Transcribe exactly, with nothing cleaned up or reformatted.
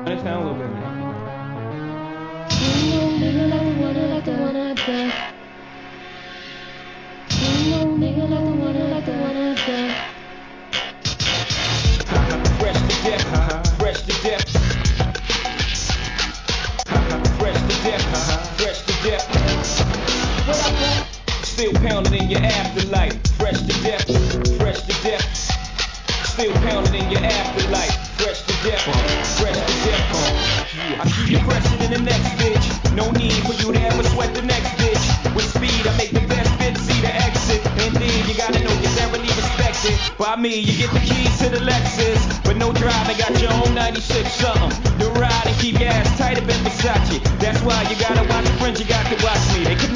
Turn it down a little bit, man. Fresh to death, fresh to death. Fresh to death, fresh to death. What up, man? Still pounding in your afterlife. Fresh to death, fresh to death. Still pounding in your afterlife. Fresh to death, fresh to death. I keep you fresher than the next bitch. No need for you to ever sweat the next bitch. With speed, I make the best fit see the exit. Indeed, you gotta know you're thoroughly respected. By me, you get the keys to the Lexus. But no driving, got your own ninety-six something. You ride and keep your ass tight up in Versace. That's why you gotta